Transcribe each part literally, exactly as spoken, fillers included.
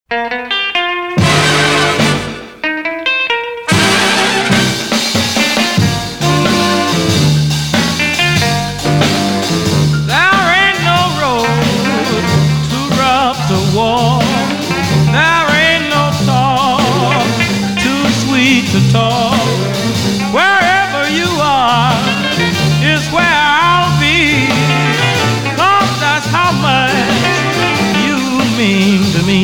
To talk. Wherever you are is where I'll be, 'cause that's how much you mean to me.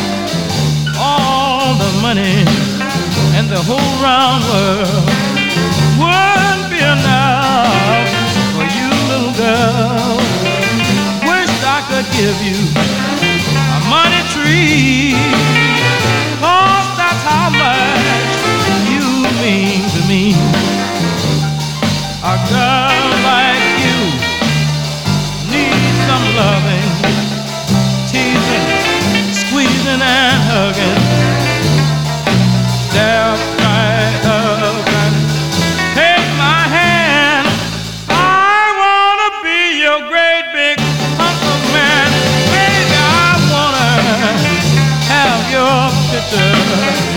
All the money and the whole round world wouldn't be enough for you, little girl. Wish I could give you a money tree, 'cause that's how much mean to me. A girl like you needs some loving, teasing, squeezing and hugging. Step right up and take my hand. I wanna be your great big hunk of man. Baby, I wanna have your picture